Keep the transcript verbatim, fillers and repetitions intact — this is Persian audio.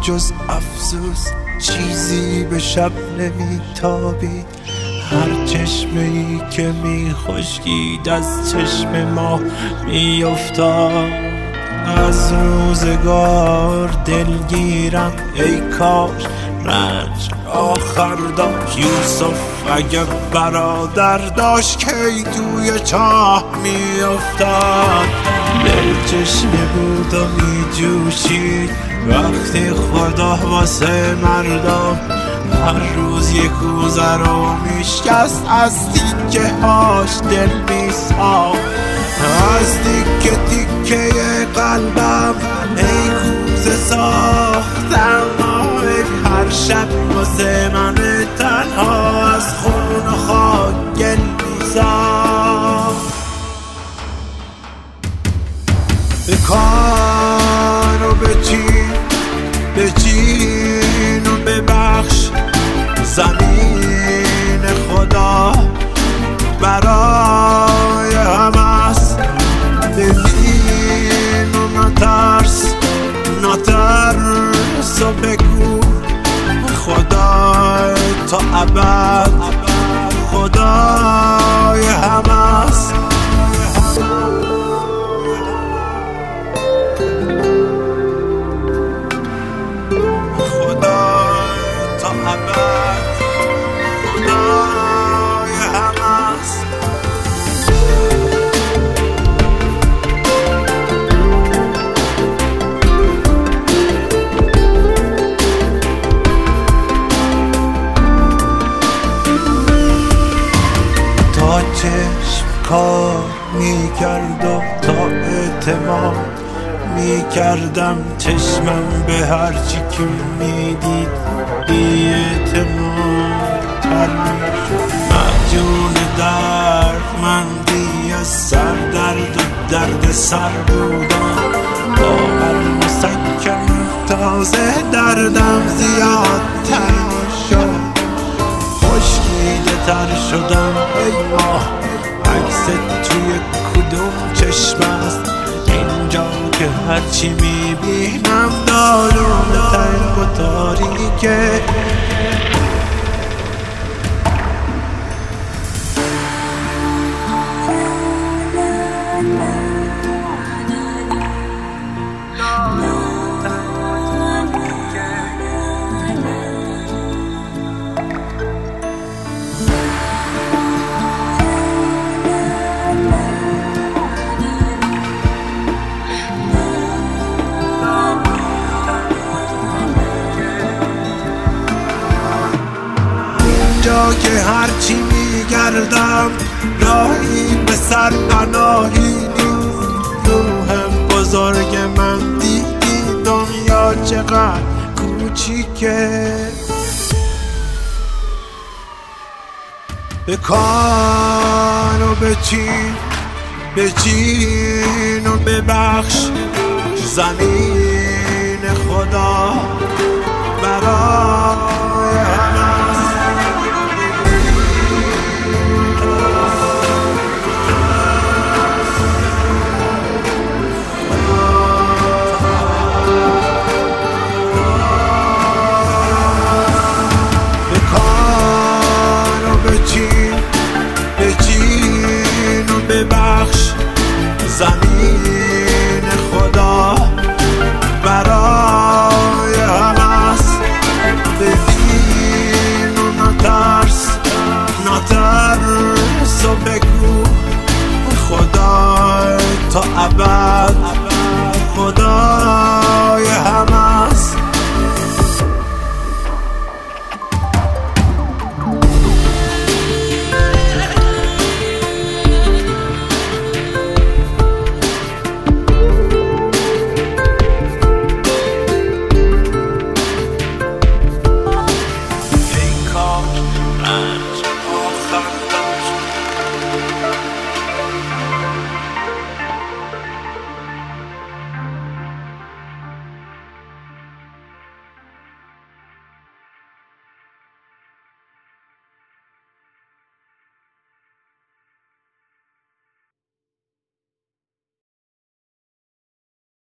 جز افسوس چیزی به شب نمیتابید. هر چشمه ای که می خشکید از چشم ما می افتاد. از روزگار دلگیرم ای کاش رنج آخر داشت. یوسف اگه برادر داشت کی توی چاه می افتاد. دل چشمه بود و می جوشید وقتی خدا واسه مردم هر روز یک کوزه رو میشکست. از تیکه هاش دل میساخت، از تیکه تیکه قلبم ای کوزه ساختم. هر شب واسه من تنها از خون و خاک گل میساخت. بکن و بچین بچین و ببخش. زمین خدا برای همه است. ببین و نترس نترس و بگو خدا تا ابد خدای همه است. چشم کار می کرد و تا اعتماد می کردم چشمم به هرچی که می دید بی اعتماد تر می شد. مجون درد مندی از سر درد و درد سر بودم. با هر مسکن تازه دردم زیاد تر شد. خشکیده تر شدم ای ماه عکس توی کدوم چشم است اینجا که هرچی میبینم دارون تنگ و تاریکه. جا که هرچی میگردم راهی به سر پناهی نیست. روح بزرگ من دیدی دنیا چقدر کوچیکه. بکن و بچین بچین و ببخش. زمین خدا برای